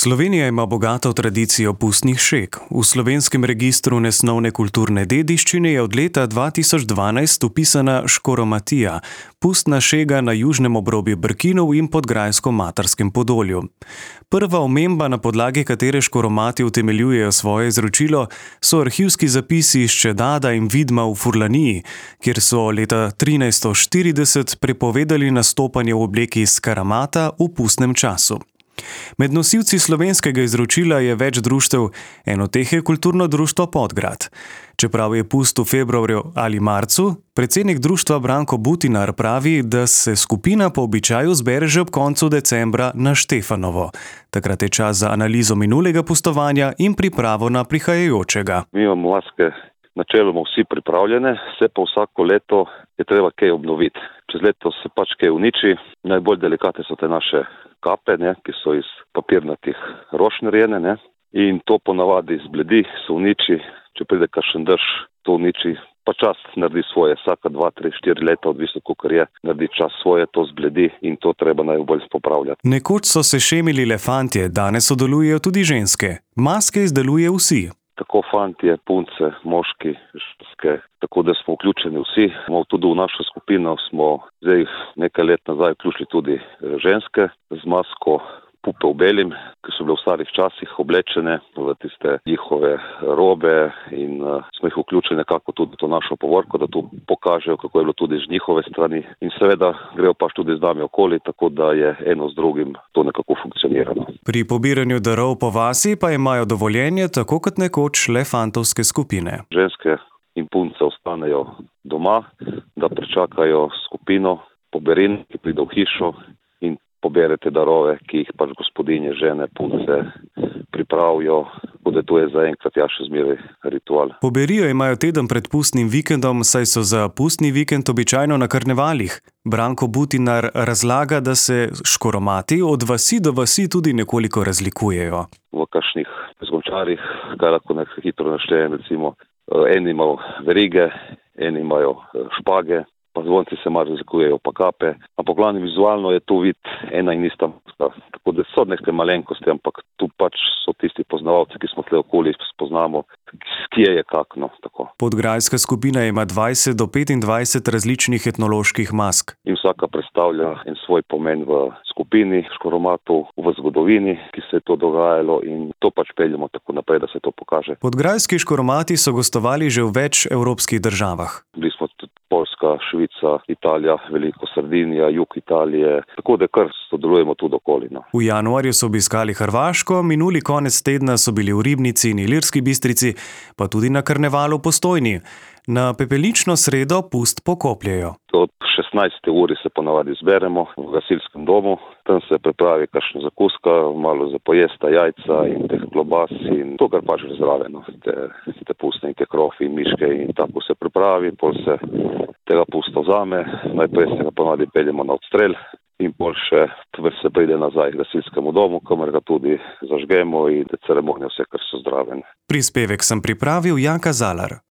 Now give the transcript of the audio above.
Slovenija ima bogato tradicijo pustnih šeg. V slovenskem registru nesnovne kulturne dediščine je od leta 2012 vpisana škoromatija, pustna šega na južnem obrobju Brkinov in Podgrajsko-Matarskem Podolju. Prva omemba, na podlagi katere škoromati utemeljujejo svoje izročilo, so arhivski zapisi iz Čedada in Vidma v Furlaniji, kjer so leta 1340 prepovedali nastopanje v obleki skaramata v pustnem času. Med nosilci slovenskega izročila je več društev, eno teh je Kulturno društvo Podgrad. Čeprav je pust v februarju ali marcu, predsednik društva Branko Butinar pravi, da se skupina po običaju zbere že ob koncu decembra na Štefanovo. Takrat je čas za analizo minulega pustovanja in pripravo na prihajajočega. Mi imamo maske načeloma vsi pripravljene, se pa vsako leto je treba kaj obnoviti. Čez leto se pač kaj uniči, najbolj delikatne so te naše kape, ki so iz papirnatih rož narejene, in to ponavadi zbledi, se uniči, če pride kakšen dež, to uniči, pa čas naredi svoje, vsaka 2, 3, 4 leta, odvisno kakor je, naredi čas svoje, to zbledi in to treba najbolj popravljati. Nekoč so se šemili le fantje, danes sodelujejo tudi ženske. Maske izdeluje vsi. Tako fantje, punce, moški, ženske, tako da smo vključeni vsi. Tudi v našo skupino smo zdaj nekaj let nazaj vključili tudi ženske z masko pupe v belim, ki so bile v starih časih oblečene v tiste njihove robe in smo jih vključili nekako tudi to našo povorko, da tu pokažejo, kako je bilo tudi z njihove strani. In seveda grejo pač tudi z nami okoli, tako da je eno z drugim to nekako funkcionirano. Pri pobiranju darov po vasi pa imajo dovoljenje, tako kot nekoč le fantovske skupine. Ženske in punce ostanejo doma, da pričakajo skupino poberin, ki pride v hišo in poberete darove, ki jih pač gospodinje, žene, punce pripravijo, da to je zaenkrat še zmeraj ritual. Poberijo imajo teden pred pustnim vikendom, saj so za pustni vikend običajno na karnevalih. Branko Butinar razlaga, da se škoromati od vasi do vasi tudi nekoliko razlikujejo. V kakšnih zgončarjih, kar lahko nekaj hitro naštejem, recimo, eni imajo verige, eni imajo špage, pa zvonci se malo razlikujejo, pa kape. Ampak glavno vizualno je to vid ena in ista maska. Tako da so nekaj malenkosti, ampak tu pač so tisti poznavalci, ki smo tle okoli, spoznamo, kje je kakno. Podgrajska skupina ima 20 do 25 različnih etnoloških mask. In vsaka predstavlja en svoj pomen v skupini škoromatov, v zgodovini, ki se je to dogajalo, in to pač peljemo tako naprej, da se to pokaže. Podgrajski škoromati so gostovali že v več evropskih državah. Bili smo tudi Poljska, Švica, Italija, veliko Sardinija, jug Italije, tako da kar sodelujemo tudi okoli. V januarju so obiskali Hrvaško, minuli konec tedna so bili v Ribnici in Ilirski Bistrici, pa tudi na karnevalu v Postojni. Na pepelnično sredo pust pokopljejo. Od 16. uri se ponavadi zberemo v gasilskem domu, tam se pripravi kakšna zakuska, malo za pojesta, jajca in teh klobas in to, kar pač zraven, te pustnike, krofi in miške, in tako se pripravi, pol se tega pusta vzame, najprej se ga ponavadi peljemo na odstrel in pol še se pride nazaj k gasilskemu domu, kamor ga tudi zažgemo in ceremonije vse, kar so zraven. Prispevek sem pripravil Janka Zalar.